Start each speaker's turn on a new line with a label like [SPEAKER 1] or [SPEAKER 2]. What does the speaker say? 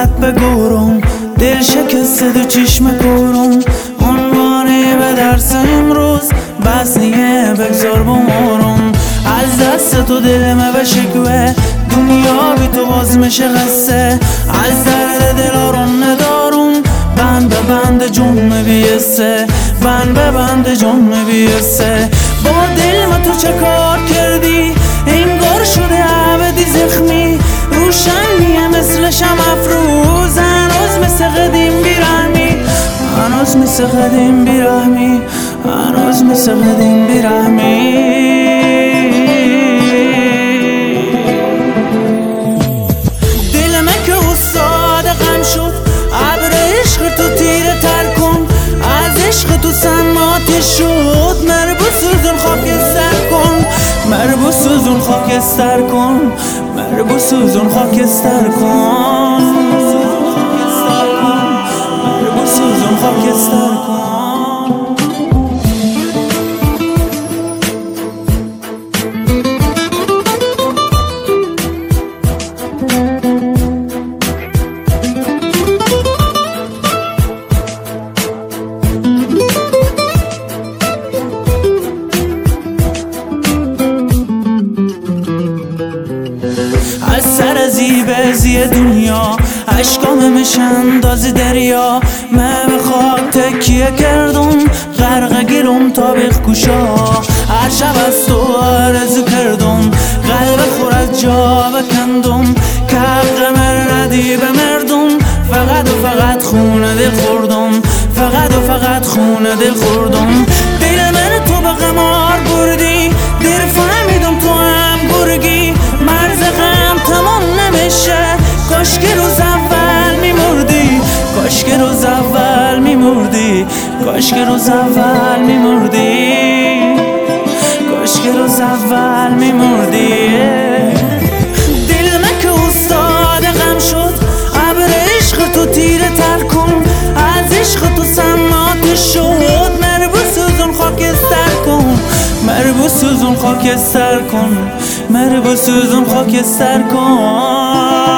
[SPEAKER 1] فقط بگورم، دل شکسته دو چشم کورم. عنوانی به درس امروز بس نیه بگذار بمارم. از دست تو دلمه به شکوه، دنیا بی تو باز میشه قصه. از درد دلارم ندارم، بند به بند جون بیسته، بند به بند جون بیسته. با دل ما تو چه کار کردی؟ انگار شده عبدی زخمی، روشنیه مثل شمع افروز. هنوز مثل قدیم بیرحمی، هنوز مثل قدیم بیرحمی، هنوز مثل قدیم بیرحمی. دلمه که استاد غم شد، ابر عشق تو تیره تر کن. از عشق تو سمات شد، مربوط سوزون خاکستر کن، مربوط سوزون خاکستر کن، مربوط سوزون خاکستر کن، مربوط سوزون خاکستر کن. از سر زیبزی دنیا عشقام میشن داز دریا. من به خاک تکیه کردم، غرق گیرم تا بخکوشا. هر شب از تو آرزو کردم، قلب خور از جا بکندم. که حق من ندی به مردم، فقط و فقط خونه دل خوردم، فقط و فقط خونه دل خوردم. دل من تو به قمار بردی، دیر فهمیدم تو هم گرگی. مرز غم تمام نمیشه، کاش که روز اول میمردی، کاش که روز اول میمردی، کاش که روز اول میمردی، کاش که روز اول میمردی. دل من که استاد غم شد، ابر عشق تو تیره تر کن. از عشق تو سمات شد، مربوط سوزون خاکستر کن، مربوط سوزون خاکستر کن، مربوط سوزون خاکستر کن.